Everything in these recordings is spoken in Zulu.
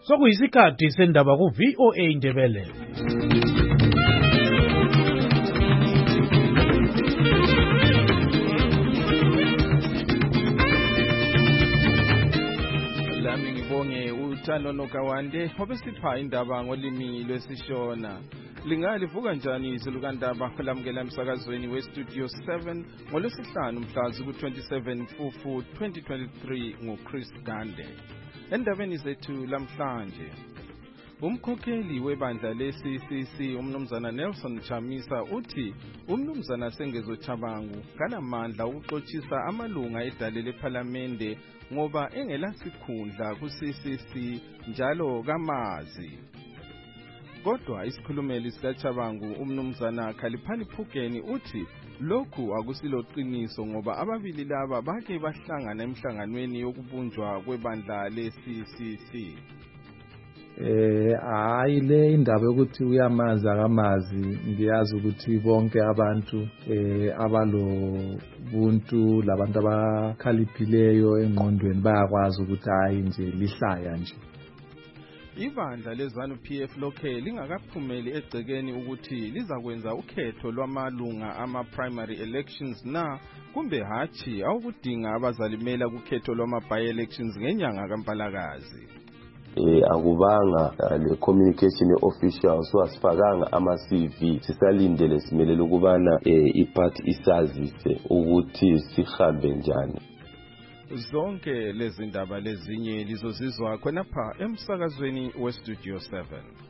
Sokuyisikhathi sendaba ku VOA Indebele. Lami ngibonge uThando Nokawande obesipha indaba ngolimi lwesiShona. Lingalivuka njani izilukandaba lamukela emsakazweni weStudio 7 ngolwesihlanu mhla ku-27 Mfumfu 2023 nguChris Gande. Endabeni zethu lamhlanje, umkhokheli webandla le-CCC umnumzana Nelson Chamisa uthi umnumzana Sengezo Chabangu kanamandla ukuxoxisa amalunga edale lephalamende ngoba engelasikhundla ku-CCC njalo kamazi. Kodwa isikhulumeli sikaChabangu umnumzana Khaliphani Phukeni uthi lokhu akusilo qiniso ngoba ababili laba bake bahlangana emhlanganweni yokubunjwa kwebandla le-CCC. Hayi le indaba yokuthi uyamazi akamazi ngiyazi ukuthi bonke abantu abalobuntu labantu abakhaliphileyo engqondweni bayakwazi ukuthi hayi nje lihlaya nje. Ibandla leZANU-PF lokhe lingakaphumeli egcekeni ukuthi lizakwenza ukhetho lwamalunga ama-primary elections na kumbe hachi awukudinga abazalimela kukhetho lwama-by-elections ngenyanga kaMpalakazi. Akubanga le communication official so asifakanga ama-CV sisalindele simelele ukubana iparty isazise ukuthi sihambe njani. Zonke lezi ndaba lezinye lizozizwa khonapha emsakazweni weStudio 7.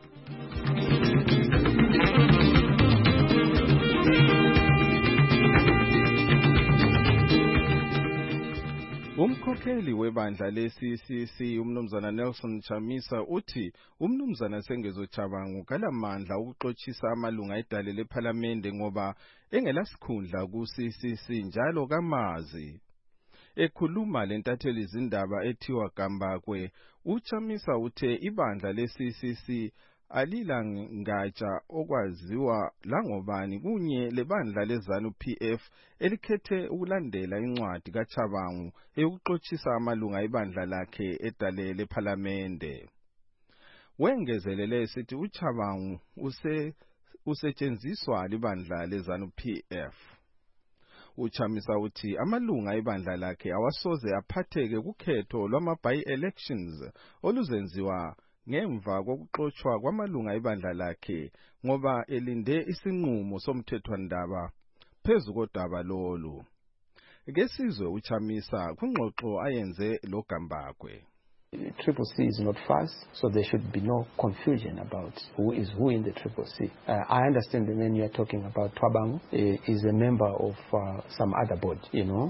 Umkhokheli webandla le-CCC umnumzana Nelson Chamisa uthi umnumzana Sengezo Chabangu kalamandla ukuxoxisa amalunga edale lephalamende ngoba engelasikhundla ku-CCC njalo kamazi. Ekhuluma lentatheli izindaba ethiwa Gambakwe, uChamisa uthe ibandla le-CCC alilangatsha okwaziwa langobani kunye lebandla leZANU-PF elikhethe ukulandela incwadi kaChabangu eyokuxoxisa amalunga ebandla lakhe edale lephalamende. Wengezelele esithi uChabangu usetshenziswa libandla leZANU-PF. uChamisa uthi amalunga ebandla lakhe awasoze aphatheke kukhetho lwama-by-elections oluzenziwa ngemva kokuxoxwa kwamalunga ebandla lakhe ngoba elinde isinqumo somthethwandaba phezu kodaba lolu. Kesizwe uChamisa kungxoxo ayenze lo Gambakwe. Triple C is not fast, so there should be no confusion about who is who in the Triple C. I understand the man you are talking about, Chabangu, is a member of some other body,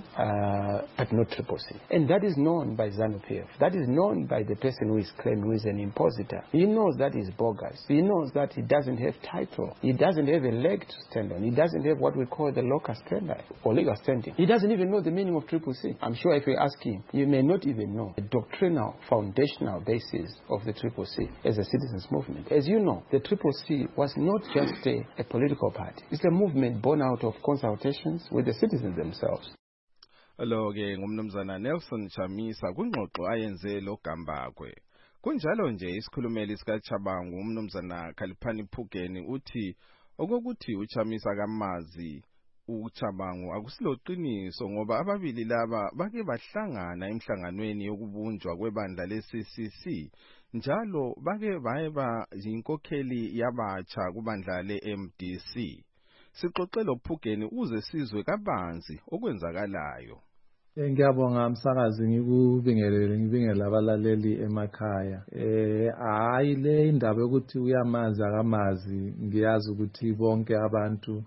but not Triple C. And that is known by ZANU-PF. That is known by the person who is claimed who is an impositor. He knows that is bogus. He knows that he doesn't have title. He doesn't have a leg to stand on. He doesn't have what we call the locus standi or legal standing. He doesn't even know the meaning of Triple C. I'm sure if you ask him, you may not even know the doctrinal foundational basis of the Triple C as a citizens movement. As you know, the Triple C was not just a political party. It's a movement born out of consultations with the citizens themselves. Lo-ke ngumnumzana Nelson Chamisa kungxoxo ayenze lo Gambakwe. Kunjalo nje isikhulumeli sikaChabangu umnumzana Khaliphani Phukeni uthi okokuthi uChamisa kamazi uChabangu akusilo qiniso ngoba ababili laba bake bahlangana emhlanganweni yokubunjwa kwebandla le-CCC njalo bake bayeba inkokheli yabatsha kubandla le-MDC. Sixoxele uPhukeni uze sizwe kabanzi okwenzakalayo. Ngiyabonga umsakazi ngibingelele abalaleli emakhaya. Hayi le indaba yokuthi uyamazi akamazi ngiyazi ukuthi bonke abantu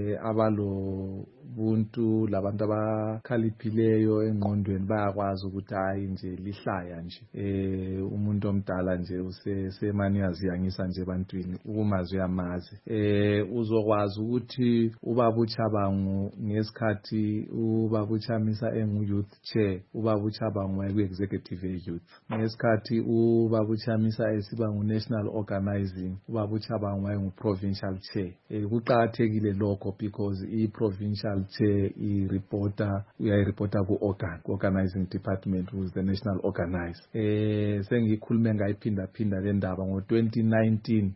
abalobuntu labantu abakhaliphileyo engqondweni bayakwazi ukuthi hayi nje lihlaya nje. Umuntu omdala nje usemani yaziyangisa nje ebantwini ukumazi uyamazi. Uzokwazi ukuthi ubaba uChabangu ngesikhathi ubaba uChamisa youth chair ubaba uChabangu wayeku-executive youth ngesikhathi ubaba uChamisa esiba ngu-national organizing ubaba uChabangu wayengu-provincial chair. Kuqakathekile lokho because i-provincial culture uyayireporta ku-organizing department, who is the national organizer. Sengikhulume ngayiphinda le ndaba ngo-2018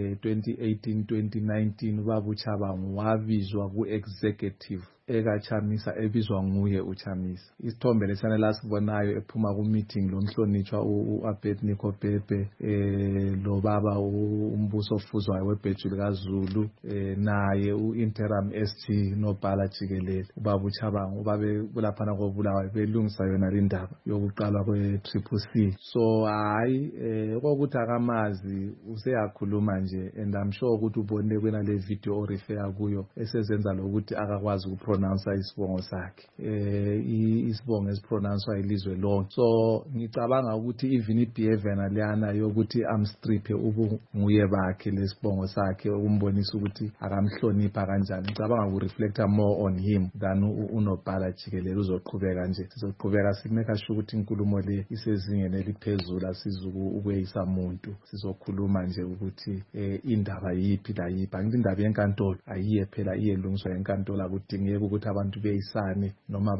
2019 ubaba uChabangu wabizwa ku-executive ekaChamisa ebizwa nguye uChamisa. Isithombe lesana lasibonayo ephuma ku-meeting lomhlonitshwa u-Abednego Bhebhe lo baba umbuso ofuzwayo webhejuli kaZulu naye u-interim SG nobhala jikelele ubaba uChabangu babe kulaphana kobulawayo belungisa yona le ndaba yokuqalwa kwe-CCC. So hayi kokuthi akamazi useyakhuluma nje, and I'm sure ukuthi ubone kwena le video orefer kuyo esezenza lokuthi akakwazi ukupronounce isibongo sakhe, isibongo esipronouncewa ilizwe lonke. So ngicabanga ukuthi even ibehavior naleyana yokuthi amstriphe ubunguye bakhe lesibongo sakhe ukumbonisa ukuthi akamhlonipha kanjani, ngicabanga ku-reflecta more on him than unobhala jikelele. Uzoqhubeka nje, sizoqhubeka simeka sure ukuthi inkulumo le isezingeni eliphezulu, asizuku ukweyisa umuntu. Sizokhuluma nje ukuthi indaba yiphi la yiphi. Angithi indaba yenkantolo ayiye phela iyelungiswa enkantolo, akudingeki ukuthi abantu beyisane noma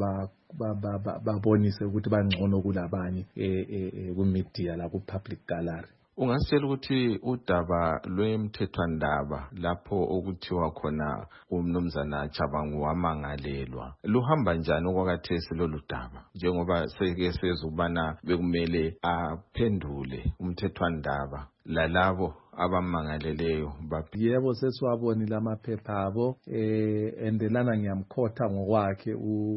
babonise ukuthi bangcono kulabanye ku-media la ku-public gallery. Ungasitshela ukuthi udaba lwemthethwandaba lapho okuthiwa khona umnumzana Chabangu wamangalelwa luhamba njani okwakhathesi lolu daba, njengoba seke sezubana bekumele aphendule umthethwandaba lalabo abamangaleleyo? Yebo, sesiwabonile amaphepha abo, endelana ngiyamkhotha ngokwakhe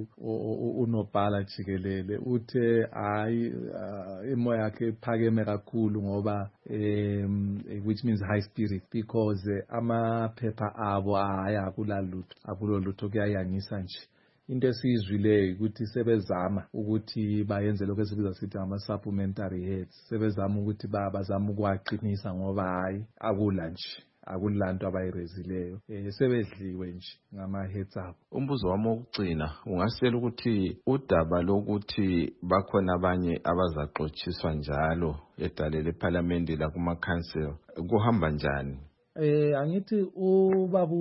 unobhala jikelele. Uthe hayi imoya yakhe iphakeme kakhulu ngoba which means high spirit, because amaphepha abo akulo lutho kuyayangisa nje. Into esiyizwileyo ukuthi sebezama ukuthi bayenze lokho esibiza sithi ama-supplementary heads, sebezama ukuthi bazama ukwaqinisa ngoba hayi akulanto abayirezileyo, sebedliwe nje ngama-heads abo. Umbuzo wami wokugcina, ungasitshela ukuthi udaba lokuthi bakhona abanye abazaxotshiswa njalo edale lephalamende la kuma-council kuhamba njani? Angithi ubaba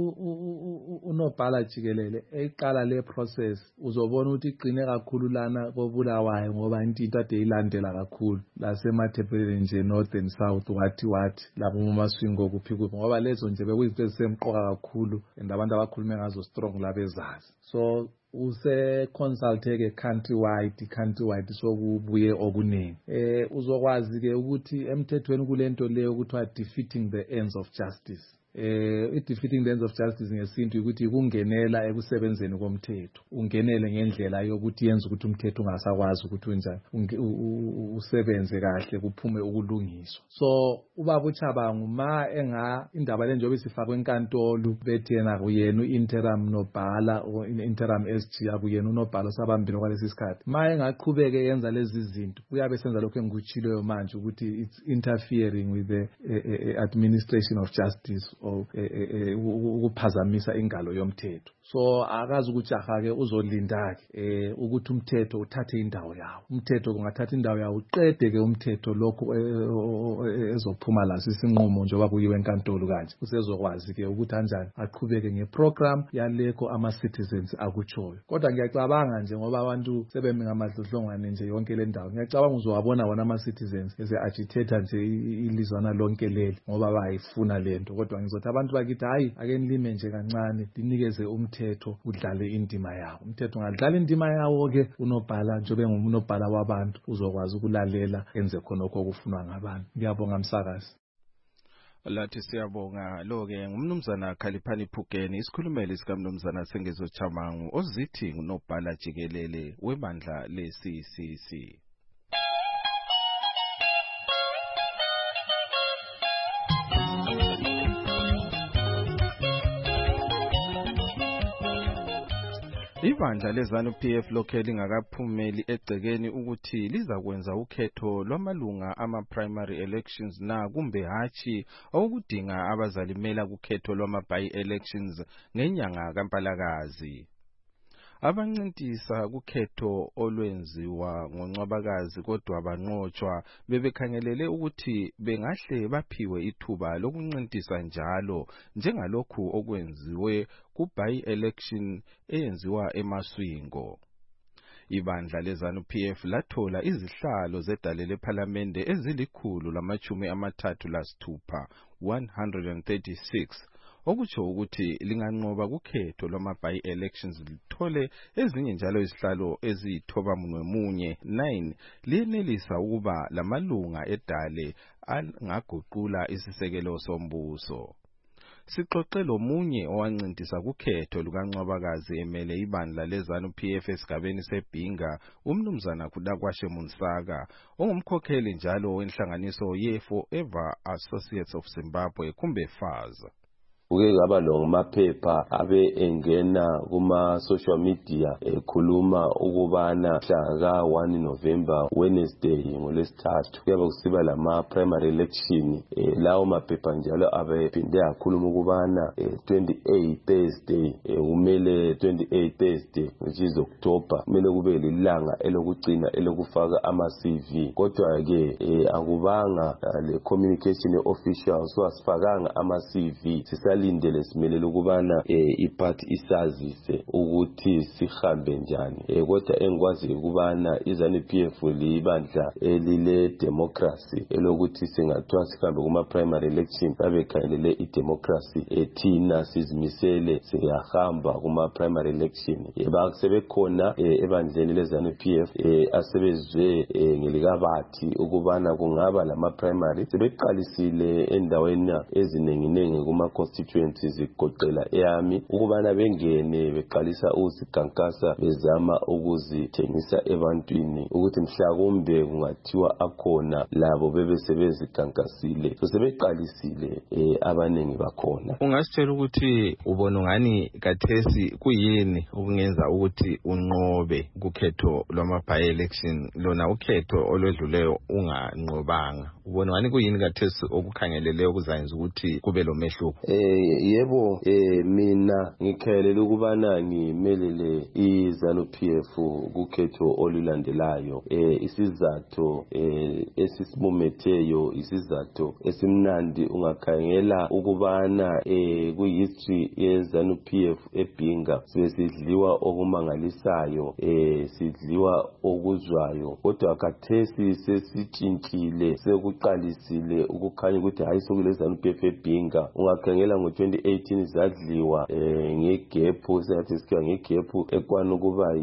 unobhala jikelele eqala le process uzobona ukuthi iqine kakhulu lana kobulawayo, ngoba into ade ilandela kakhulu lasemathepheleni nje north and south wathi lapho uMaswingo kuphi ngoba lezo nje bekuyizinto ezisemqoka kakhulu and abantu abakhulume ngazo strong labezazi. So use-consulte-ke countrywide sokubuye okuningi. Uzokwazi ke ukuthi emthethweni kulento leyo kuthiwa defeating the ends of justice. I-defeating the ends of justice ngesintu ukuthi kungenela ekusebenzeni komthetho, ungenele ngendlela yokuthi yenza ukuthi umthetho ungasakwazi ukuthi unjani usebenze kahle kuphume ukulungiswa. So ubaba uChabangu indaba le njengoba isifakwe enkantolo bethi yena kuyena u-interim nobhala interim SG akuyena unobhala osabambile kwalesi sikhathi, engaqhubeke yenza lezi zinto uyabe senza lokho engikutshiloyo manje ukuthi it's interfering with the administration of justice or ukuphazamisa ingalo yomthetho. So akazi ukujaha-ke uzolinda-ke ukuthi umthetho uthathe indawo yawo. Umthetho kungathatha indawo yawo uqede-ke umthetho lokho ezophuma la sisinqumo njengoba kuyiwe enkantolo kanje. Usezokwazi-ke ukuthi kanjani aqhubeke ngeprogram yalekho ama-citizens akutshoyo. Kodwa ngiyacabanga nje ngoba abantu sebemi ngamadlodlongwane nje yonke le ndawo, ngiyacabanga uzowabona wona ama-citizens eze-agitator nje ilizwana lonke leli ngoba bayifuna lento. Kodwa ngizothi abantu bakithi hayi ake nilime nje kancane linikeze umthetho udlale indima yawo. Umthetho ungadlala indima yawo-ke unobhala njengoba unobhala wabantu uzokwazi ukulalela enze khonokho okufunwa ngabantu. Ngiyabonga msakazi. Lathi siyabonga. Lo-ke ngumnumzana Khaliphani Phukeni, isikhulumeli sikamnumzana Sengezo Chabangu ozithi unobhala jikelele webandla le-CCC. Ibandla leZANU-PF lokhe lingakaphumeli egcekeni ukuthi lizakwenza ukhetho lwamalunga ama-primary elections na kumbe hatshi okudinga abazalimela kukhetho lwama-by elections ngenyanga kaMpalakazi. abancintisa kukhetho olwenziwa ngoNcwabakazi kodwa banqotshwa bebekhangelele ukuthi bengahle baphiwe ithuba lokuncintisa njalo njengalokhu okwenziwe ku-by-election eyenziwa eMaswingo. Ibandla leZANU-PF lathola izihlalo zedale lephalamende ezili-136, 136, okutsho ukuthi linganqoba kukhetho lwama-by-elections lithole ezinye njalo izihlalo eziyithobamunwemunye 9 liyenelisa ukuba lamalunga edale angaguqula isisekelo sombuso. Sixoxe lomunye owancintisa kukhetho lukaNcwabakazi emele ibandla leZANU-PF esigabeni seBhinga, umnumzana Kudakwashe Munsaka, ongumkhokheli njalo wenhlanganiso ye-Forever Associates of Zimbabwe kumbe FAZ. Uke ngaba lo maphepha abe engena kuma social media ekhuluma ukubana mhla ka-1 November Wednesday ngolesithathu kuyabe kusiba lama primary election. Lawo maphepha njalo abephinde akhuluma ukubana 28 Thursday kumele 28 Thursday which is October kumele kube lilanga elokugcina elokufaka ama CV. Kodwa ke akubanga le communication official so asifakanga ama CV. Lindele simelele ukubana iparty isazise ukuthi sihambe njani. Kodwa engikwazi ukubana iZANU-PF libandla elile democracy elokuthi singathiwa sihambe kuma primary election babekhangelele idemocracy ethina sizimisele siyahamba kuma primary election. Basebekhona ebandleni leZANU-PF asebezwe ngelikabathi ukubana kungaba lama primary sebeqalisile endaweni ezinenginengi kuma constituencies zigoqela eami ukubana bengene beqalisa ukuzikankasa bezama ukuzithengisa ebantwini ukuthi mhlakumbe kungathiwa akhona labo bebesebezikankasile so sebeqalisile abanengi bakhona. Ungasitshela ukuthi ubona ngani kathesi kuyini okungenza ukuthi unqobe kukhetho lwama by-election lona ukhetho olwedluleyo unganqobanga? Ubona ngani kuyini kathesi okukhangelele okuzayenza ukuthi kube lo mehluko? Yebo, mina ngikhayelela ukubana ngimelele iZANU-PF kukhetho olulandelayo. Isizathu esisimumetheyo, isizathu esimnandi ungakhangela ukubana ku-history yeZANU-PF eBhinga sesidliwa okumangalisayo, sidliwa okuzwayo. Kodwa khathesi sesitshintshile, sekuqalisile ukukhanya ukuthi hayi sokule ZANU-PF eBhinga. Ungakhangela ngo-2018 zadliwa ngegephu, sengathi sikhiwa ngegephu ekwana ukuba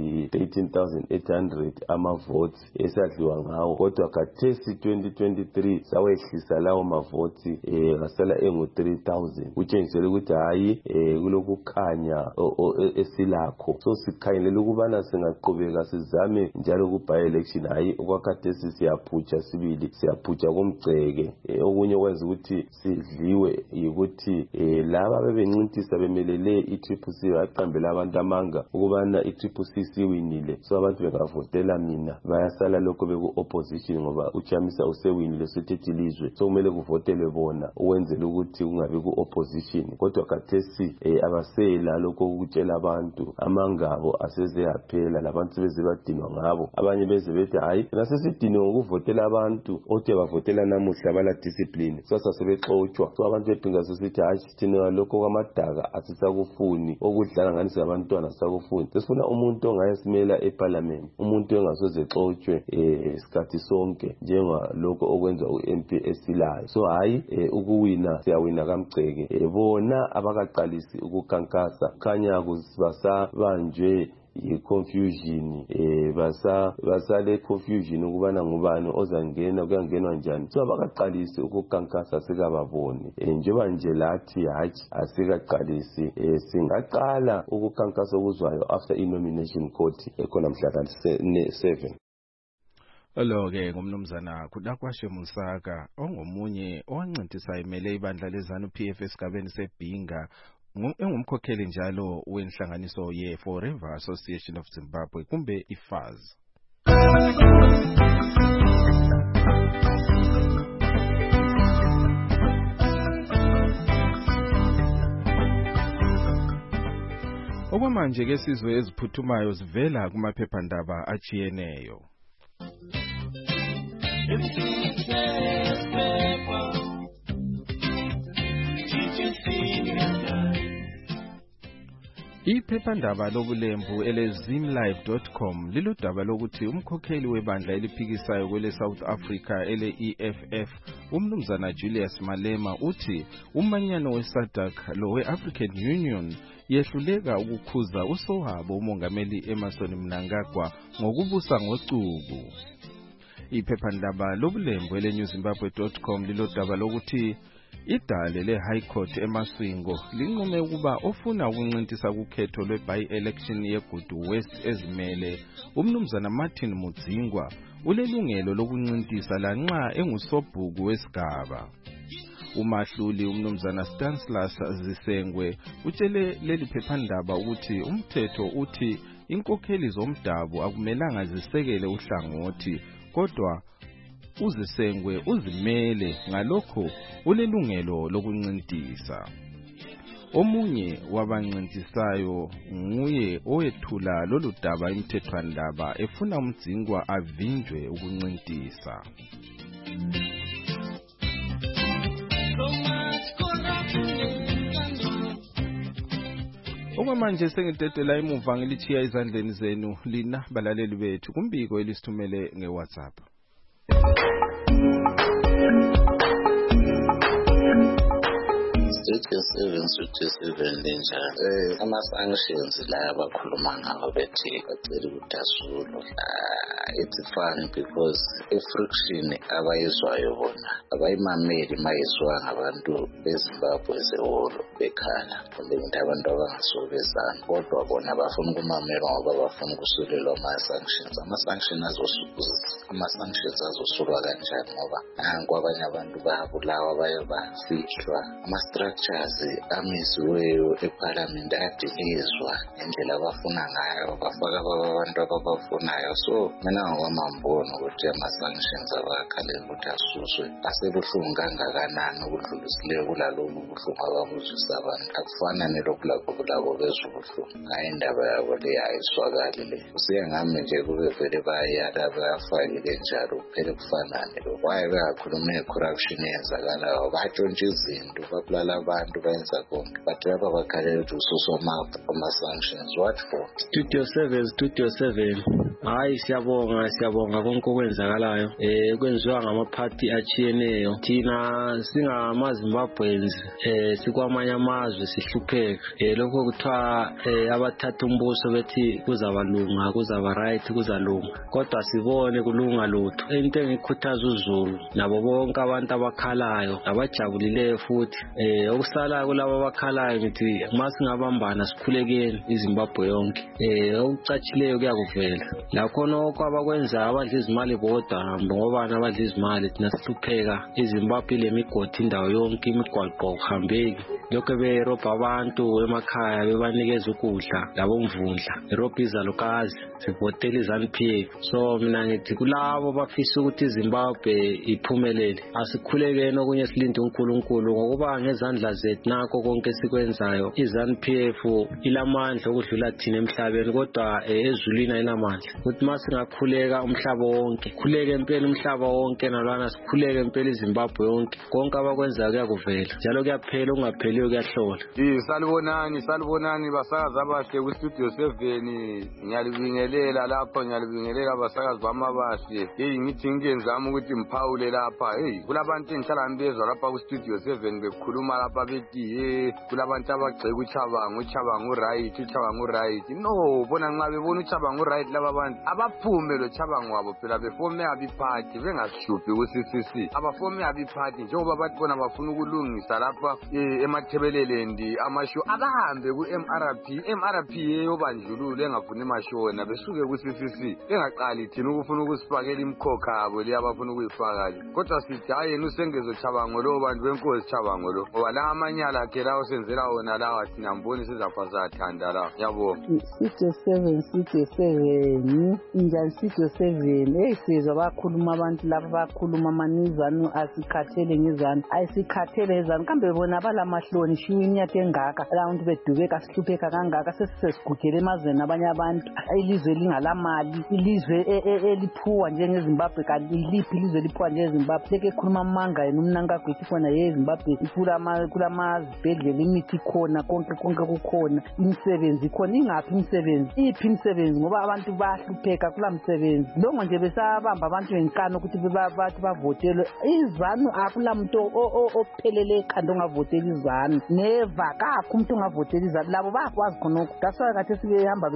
yi-13,800 ama-votes esadliwa ngawo. Kodwa khathesi 2023 sawehlisa lawo ma-votes ngasala engu-3,000 kutshengisela ukuthi hayi kulokukhanya esilakho. So sikhangelela ukubana singaqhubeka sizame njalo ku-by-election hayi okwakhathesi siyaphutsha sibili, siyaphutsha kumgceke. Okunye kwenza ukuthi sidliwe yikuthi laba bebencintisa bemelele i-TCC baqambela abantu amanga ukubana i-TCC siwinile so abantu bengavotela mina bayasala lokho beku-opposition ngoba uChamisa usewinile sethethe ilizwe so kumele kuvotelwe bona ukwenzela ukuthi kungabi ku-opposition. Kodwa khathesi abasela lokho ukutshela abantu amangabo aseze yaphela labantu sebeze badinwa ngabo. Abanye beze bethi hayi nasesidinwe ngokuvotela abantu othi bavotela namuhla bala discipline sasa sebexotshwa. So abantu bePhinga sesithi hayi thina lokho kwamadaka asisakufuni okudlala ngani singabantwana sakufuni. Sifuna umuntu ongayesimela eParliament, umuntu engasoze exotshwe isikhathi sonke njengalokho okwenza uMP esilayo. So hayi ukuwina siyawina kamgceke. Bona abakaqalisi ukukhankasa khanya kusibasabanjwe i-confusion, basale confusion ukubana ngubani ozangena kuyangenwa njani. So abakaqalisi ukukhankasa sikababoni. Njengoba nje lathi hathi asikaqalisi, singaqala ukukhankasa okuzwayo after i-nomination court ekhona mhla ka-7. Lo-ke ngumnumzana Kudakwashe Munsaka ongomunye owancintisa emele ibandla leZANU-PF esigabeni seBhinga, engumkhokheli njalo wenhlanganiso ye-Forever Association of Zimbabwe kumbe iFAZ. Okwamanje ke sizwe eziphuthumayo zivela kumaphephandaba ajiyeneyo. Iphephandaba lobulembu elezimlive.com liludaba lokuthi umkhokheli webandla eliphikisayo kwele South Africa ele-EFF umnumzana Julius Malema uthi umanyano weSADC lo we-African Union yehluleka ukukhuza usowabo umongameli Emmerson Mnangagwa ngokubusa ngocuku. Iphephandaba lobulembu ele-newzimbabwe.com lilodaba lokuthi idale le-High Court eMasvingo linqume ukuba ofuna ukuncintisa kukhetho lwe-by-election yeGudu West ezimele umnumzana Martin Mudzingwa ulelungelo lokuncintisa lanxa engusobhuku wesigaba. Umahluli umnumzana Stanislas Zisengwe utshele leli phephandaba ukuthi umthetho uthi inkokheli zomdabu akumelanga zisekele uhlangothi kodwa uzisengwe uzimele ngalokho ulelungelo lokuncintisa. Omunye wabancintisayo nguye owethula lolu daba imthethwandaba efuna umdzingwa avinjwe ukuncintisa. Okwamanje sengidedela emuva ngilithiya izandleni zenu lina balaleli bethu kumbiko elisithumele ngeWhatsApp. Ama-sanctions la abakhuluma ngawo bethi bacela ukuthi asulwe. It's fun because i-friction abayizwayo bona abayimameli mayizwa ngabantu beZimbabwe zeholo bekhala kumbe ngithi abantu abangasobezana kodwa bona bafuna ukumamela ngoba bafuna ukusulelwa ama-sanctions azosulwa kanjani ngoba nanku abanye abantu bayabulawa baye bafihlwa ama-structures amisiweyo eParliament ayadilizwa ngendlela abafuna ngayo bafaka abantu ababafunayo so mina ngokwamambona ukuthi ama-sanctions abakhalela ukuthi asuswe asebuhlungu kangakanani ukudlulisileyo kulalobu buhlungu ababuzisa abantu akufana nelobulabo bezubuhlungu hayi indaba yabo le ayiswakali le kusiye ngami nje kube vele bayala bayafakile njalo kuphele kufanane lo waye beyakhuluma corruption eyenzakalayo batshontsha izinto babulala abantu bayenza konke but lapha bakhalela ukuthi ususwa ama-sanctions what for Studio 7 hayi siyabonga konke okwenzakalayo kwenziwa ngamaphathi achiyeneyo thina singamaZimbabweans sikwamanye amazwe sihlupheka lokho kuthiwa abathatha umbuso bethi kuzabalunga kuzaba right kuzalunga kodwa sibone kulunga lutho into engikhuthaza uZulu nabo bonke abantu abakhalayo abajabulileyo futhi okusala kulabo abakhalayo ngithi masingabambana sikhulekeni iZimbabwe yonke okucatshileyo kuyakuvela lakho nokho abakwenza abadla izimali bodwa ngoba abadla izimali thina sihlupheka iZimbabwe lemigodi indawo yonke imigwaqo kuhambeki lokho berobha abantu emakhaya bebanikeza ukudla labo mvundla irobha izalukazi sivotela iZANU-PF so mina ngithi kulabo bafisa ukuthi iZimbabwe iphumelele asikhulekeni okunye silinde uNkulunkulu ngokuba ngezandla zethu nakho konke sikwenzayo iZANU-PF ilamandla okudlula thina emhlabeni kodwa ezulwini ayinamandla ukuthi masingakhuleka umhlaba wonke khuleke impela umhlaba wonke nalwana sikhuleke impela iZimbabwe yonke konke abakwenzayo kuyakuvela njalo kuyaphela ungapheliyo kuyahlola. Salibonani basakazi abahle kuStudio 7 ngiyalibingelela lapha ngiyalibingelela abasakazi bamabahle ngithi ngiyenzama ukuthi mphawule lapha kulabantu engihlala ngibezwa lapha kuStudio 7 bekhuluma lapha bethi kulabantu abagxeka uChabangu right no bona nxa bebona uChabangu right laba abantu abaphume lo Chabangu wabo phela befome abiphathi bengashluphi ku-CCC abafome abiphathi njengoba bathi bona bafuna ukulungisa lapha emathebelelendi amasho abahambe ku-MRP yobandlululo engafuni mashona besuke ku-CCC engaqali thina ukufuna ukusifakela imkhokha abo le abafuna ukuyifaka le kodwa sithi hayi yena usengezo Chabangu lo bantu benkosi Chabangu lo ngoba la amanyala akhe lawo senzela wona lawa thina mboni sizafa sathanda la yabonga Studio 7 injani Studio 7 sizwa bakhuluma abantu laba bakhuluma manizanu asikhathele ngezanu ayisikhathele ngezanu kambe bona balamahloni shiwe iminyaka engaka abantu bedubeka sihlupheka kangaka sesisigugele emazweni abanye abantu ilizwe lingalamali ilizwe eliphuwa njengeZimbabwe kanti iliphi ilizwe liphuwa njengeZimbabwe leke khuluma amanga yena umnanka gwethi khona yeZimbabwe kulamazibhedlela imithi khona konke kukhona imisebenzi khona ingaphi imisebenzi iphi imisebenzi ngoba abantu bahlupheka kula msebenzi longo nje besabamba abantu ngenkani ukuthi bathi bavotelwe izanu akula muntu ophelele ekhanda ongavotela izanu neva kakho umuntu ongavotela izanu labo bayakwazi khonokho daswa kathi sibehamba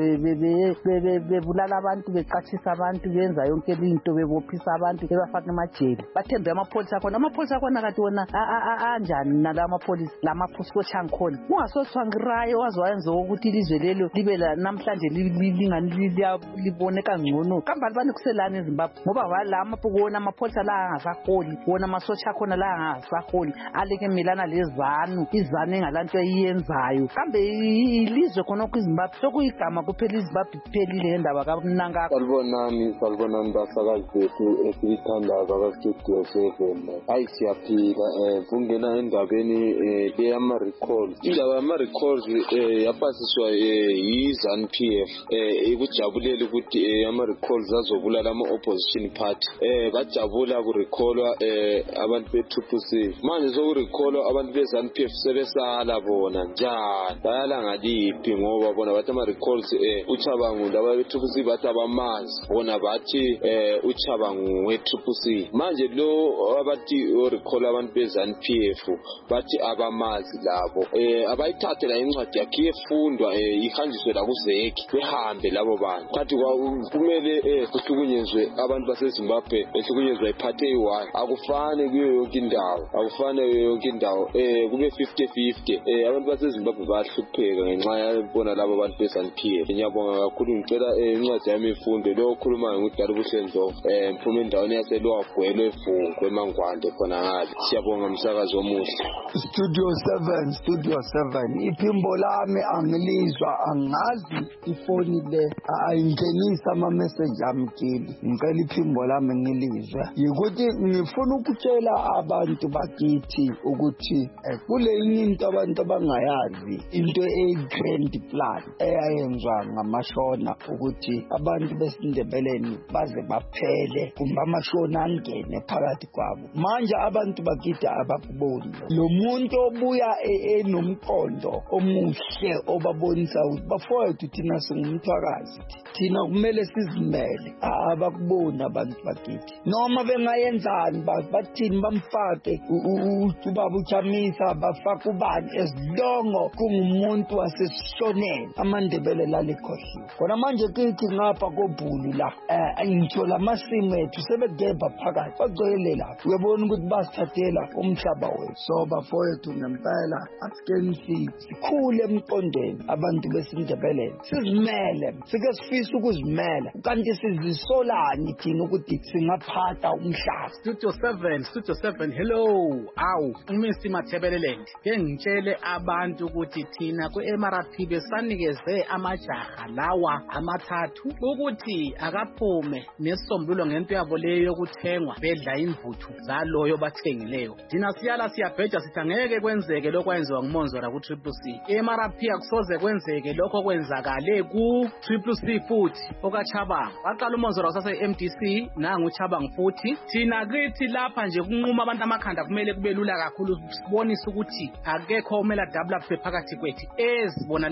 bebulala abantu beqatshisa abantu benza yonke into bebophisa abantu bebafaka emajele bathembe amapholisa khona kathi wona anjani nala amapholisa lamaphosikotha angikhona ungasothwangirayo wazoyenza ukuthi ilizwe lelo libe namhlanje lingani liboneka ngcono kambali bani kuselana eZimbabwe ngoba wala amaphuko amapholisa la angasaholi wona amasotsha akhona la angasaholi aleke melana lezanu izanu engalanto eyenzayo kambe ilizwe khona kwiZimbabwe sokuyigama kuphela iZimbabwe kuphelile indaba kamnanga salibonani basakazi bethu esithandaza ka Studio 7 ayisiyaphila kungena endabeni leyama recalls indaba yama recalls yapasiswa yiZANU PF ikujabulela ukuthi ama recalls azobulala ama opposition party bajabula ku recallwa abantu beTPC manje sokurecallwa abantu beZANU PF sebesala bona njani bayala ngaliphi ngoba bona bathi ama recalls uChabangu ndaba beTPC bathi abamazi bona bathi uChabangu weTPC manje lo abathi recall abantu beZANU PF bathi abamazi labo abayithathe la incwadi yakhe efundwa ihanjiswe la kuZeki behambe labo bantu kathi kumele kuhlukunyezwe abantu baseZimbabwe behlukunyezwe iphathe eyi-1 akufane kuyo yonke indawo kube 50-50 abantu baseZimbabwe bahlupheka ngenxa yabona labo bantu beZANU PF ngiyabonga kakhulu ngicela incwadi yami ifunde lo okhulumayo ngudala ubuhlendlovu mphume endaweni yaselwagwelo efungo eMangwande khona ngale siyabonga umsakazi omuhle Studio 7 iphimbo lami angilizwa angazi ifoni le ayingenisa ama message ami kini ngicela iphimbo lami ngilizwe yikuthi ngifuna ukutshela abantu bakithi ukuthi kule into abantu abangayazi into grand plan eyayenzwa ngamashona ukuthi abantu besindebeleni baze baphele kumbe amashona angene phakathi kwabo manje abantu bakithi abakuboni lo muntu obuya enomqondo omuhle obabonisa ukuthi bafowethu thina singumthwakazi thina kumele sizimele abakubona abantu bakithi noma bengayenzani bathini bamfake ubaba uChamisa bafaka ubani esilongo kungumuntu wasesishoneni amandebele lalikhohliwe khona manje kithi ngapha kobhulu la ngithola amasimu ethu sebegebha phakathi bagcwele lapho uyabona ukuthi basithathela umhlaba wethu so bafowethu ngempela asikeni sikhule emqondweni abantu besindebeleni sizimele sike sifisa ukuzimela kanti sizisolani thina ukuthi singaphatha umhlaba Studio 7 hello uMr Mathebeleland ngitshele abantu ukuthi thina ku-MRP besanikeze amajaha lawa amathathu ukuthi akaphume nesisombululo ngento yabo leyo yokuthengwa bedla imvuthu zaloyo bathengileyo thina siyabheja sithi angeke kwenzeke lokho kwenziwa nguMonzora ku-CCC MRP akusoze kwenzeke lokho kwenzakale ku-CCC futhi okaChabangu waqala uMonzora usase-MDC nangu uChabangu futhi thina kithi lapha nje kunquma abantu amakhanda kumele kube lula kakhulu sibonise ukuthi akekho umela double up phakathi kwethu ezibona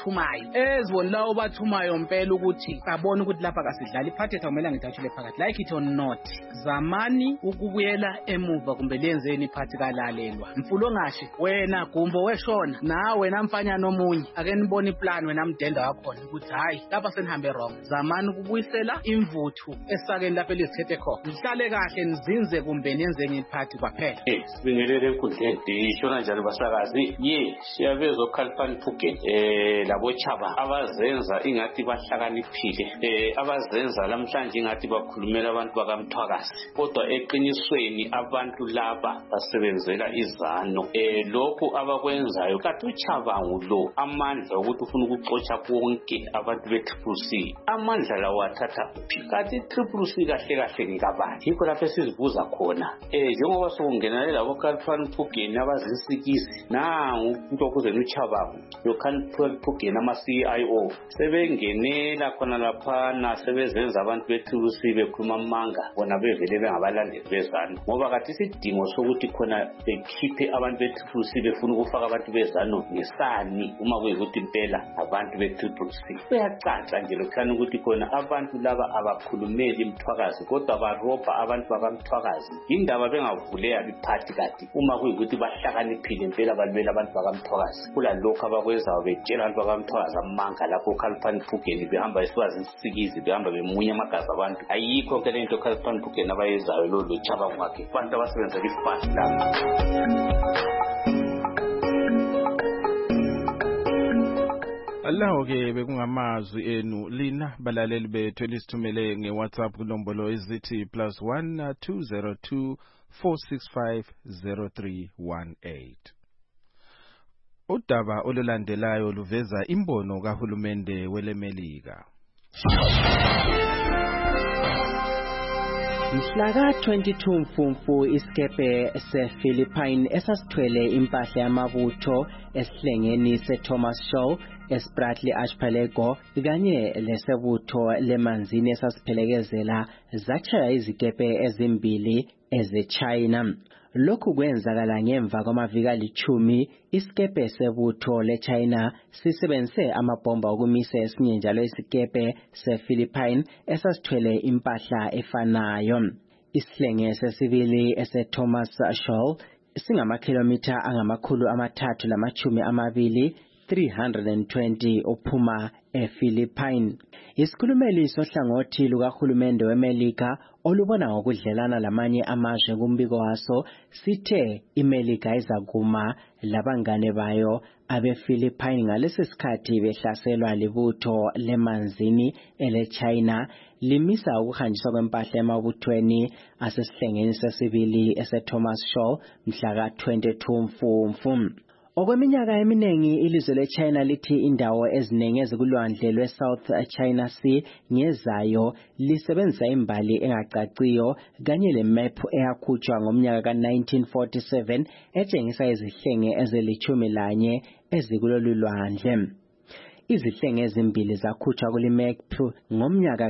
lawo bathumayo mpela ukuthi abone ukuthi lapha kasidlala iphathe kumele ngithathule phakathi like it or not zamani ukubuyela emuva kumbe lenzeni iphathi kalalelwa mfulo ngashi wena Gumbo weshona nawe namfanyana omunye ake nibone iplan wena mdenda wakhona ukuthi hayi lapha senihambe wrong zamani ukubuyisela imvuthu esakeni lapha elizithethe khona nihlale kahle nizinze kumbe nenze ngiphathi kwaphela sibingelele enkundleni ishona njalo basakazi siyabezwa uKhalifani Phuket labo Chaba abazenza ingathi bahlakaniphile abazenza namhlanje ingathi bakhulumela abantu bakamthwakazi kodwa eqinisweni abantu laba basebenzela izano lokho abakwenzayo kathi uChabangu lo amandla ukuthi ufuna ukuxotsha konke abantu beTPC amandla lawo athatha kuphi kanti triple C kahle kahle ngikabani yikho lapho esizibuza khona njengoba sokungenele labo Khalfan Phugeni abazisikizi nangu uNtokozelo Chabangu lo Khalfan Phugeni ama-CIO sebengenela khona laphana sebezenza abantu be-triple C bekhuluma amanga bona bevele bengabalandeli bezanu ngoba kade isidingo sokuthi khona bekhiphe abantu be-triple C befuna ukufaka abantu bezanu ngesani uma kuyikuthi impela abantu be-triple C kuyacaca nje lokhana ukuthi khona abantu laba abakhulumeli imthwakazi kodwa barobha abantu bakamthwakazi indaba bengavuleka iphathi kade uma kuyikuthi bahlakaniphile impela balwela abantu bakamthwakazi kulalokho abakwenzayo betshela abantu bakamthwakazi amanga lapho uKhalfan Phugeni behamba esiwazi isikizi behamba bemunya amagazi abantu ayikho ke lento uKhalfan Phugeni abayenzayo lo Chabangu wakhe abantu abasebenza ifasi lapha. Allow ke bekungamazwi enu lina balaleli bethu elisithumele ngeWhatsApp kunombolo ezithi +1 202 465 0318. Udaba olulandelayo luveza imbono kahulumende weleMelika. Mhlaka 22 Mfumfu isikepe sePhilippine esasithwele impahla yamabutho esihlengeni seThomas Shoal eSpratly Archipelago kanye lesebutho lemanzini esasiphelekezela zatshaya izikepe ezimbili ezeChina. Lokhu kwenzakala ngemva kwamaviki ali-10 isikepe sebutho leChina sisebenzise amabhomba okumisa esinye njalo isikepe sePhilippine esasithwele impahla efanayo. Isihlenge sesibili eseThomas Shoal singamakhilomitha angama-320 320 uphuma ePhilippine. Isikhulumeli sohlangothi lukahulumende weMelika olubona ngokudlelana lamanye amazwe kumbiko waso sithe iMelika izakuma labangane bayo abePhilippine ngalesi sikhathi behlaselwa libutho lemanzini eleChina limisa ukuhanjiswa kwempahla emabuthweni asesihlengeni sesibili eseThomas Shoal mhlaka 22 Mfumfu. Okweminyaka eminingi ilizwe leChina lithi indawo eziningi ezikulwandle lweSouth China Sea ngezayo lisebenzisa imbali engacaciyo kanye lemap eyakhutshwa ngomnyaka ka1947 etshengisa izihlenge ezili-11 ezikulolu lwandle. Izihlenge ezimbili zakhutshwa kulimap ngomnyaka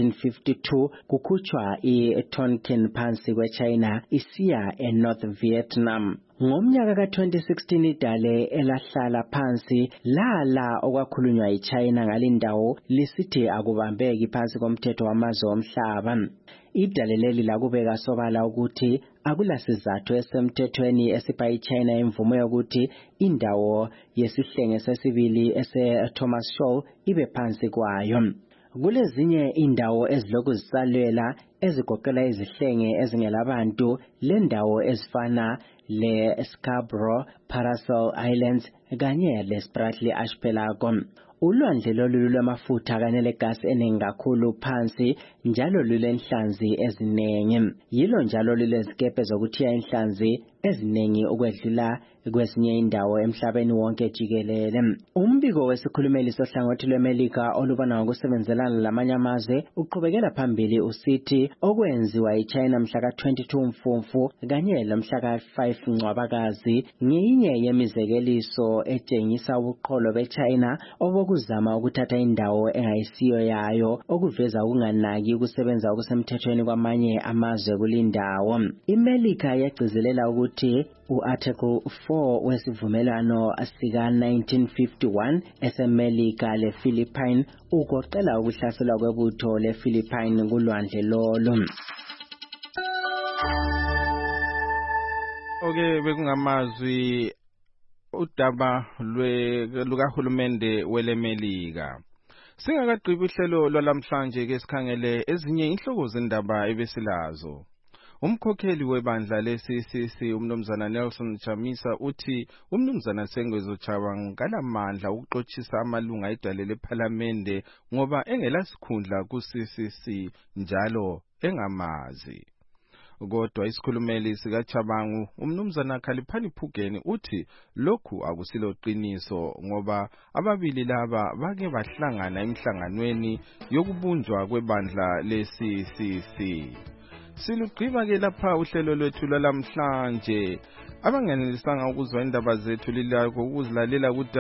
ka1952 kukhutshwa iTonkin phansi kweChina isiya eNorth Vietnam. Ngomnyaka ka2016 idale elahlala phansi lala okwakhulunywa iChina ngalindawo lisithi akubambeki phansi komthetho wamazwe omhlaba. Idale leli lakubeka sobala ukuthi akulasizathu esemthethweni esipha iChina imvumo yokuthi indawo yesihlenge sesibili eseThomas Shoal ibe phansi kwayo. Kulezinye indawo ezilokhu zisalwela ezigoqela izihlenge ezingelabantu lendawo ezifana le-Scarborough, Paracel Islands kanye le-Spratly Archipelago. Ulwandle lolu lwamafutha kanye legas eningi kakhulu phansi njalo lulenhlanzi eziningi. Yilo njalo lulezikepe zokuthiya inhlanzi eziningi ukwedlula kwezinye indawo emhlabeni wonke jikelele. Umbiko wesikhulumeli sohlangothi lweMelika olubona ngokusebenzelana lamanye amazwe uqhubekela phambili usithi okwenziwa iChina mhlaka 22 Mfumfu kanye lomhlaka 5 Ncwabakazi ngeyinye yemizekeliso etshengisa ubuqholo beChina obokuzama ukuthatha indawo engayisiyo yayo okuveza ukunganaki ukusebenza okusemthethweni kwamanye amazwe kulindawo. iMelika yagcizelela ukuthi u-Article 4 wesivumelwano sika-1951 eseMelika lePhilippine ugoqela ukuhlaselwa kwebutho lePhilippine kulwandle lolu. Okay, bekungamazwi udaba lukahulumende weleMelika. Singakagqibi uhlelo lwalamhlanje ke sikhangele ezinye inhloko zendaba ebesilazo. Umkhokheli webandla leCCC umnumzana Nelson Chamisa uthi umnumzana Sengwezo Chabangu ngalamandla ukuxoxisa amalunga edale lePhalamende ngoba engelasikhundla kuCCC njalo engamazi. kodwa isikhulumeli sikaChabangu umnumzana Khaliphani Phugeni uthi lokhu akusilo qiniso ngoba ababili laba bake bahlangana emhlanganweni yokubunjwa kwebandla le-CCC. Silugqiba ke lapha uhlelo lwethu lwalamhlanje. Abangenelisanga ukuzwa indaba zethu lilakho ukuzilalela ku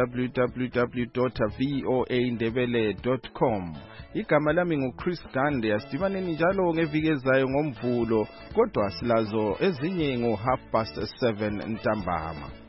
www.voaindebele.com. Igama lami nguChris Gande. Asidibaneni njalo ngeviki ezayo ngoMvulo, kodwa silazo ezinye ngo 7:30 ntambama.